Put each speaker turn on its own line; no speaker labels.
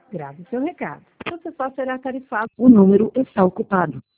Grave seu recado. Você só será tarifado. O número está ocupado.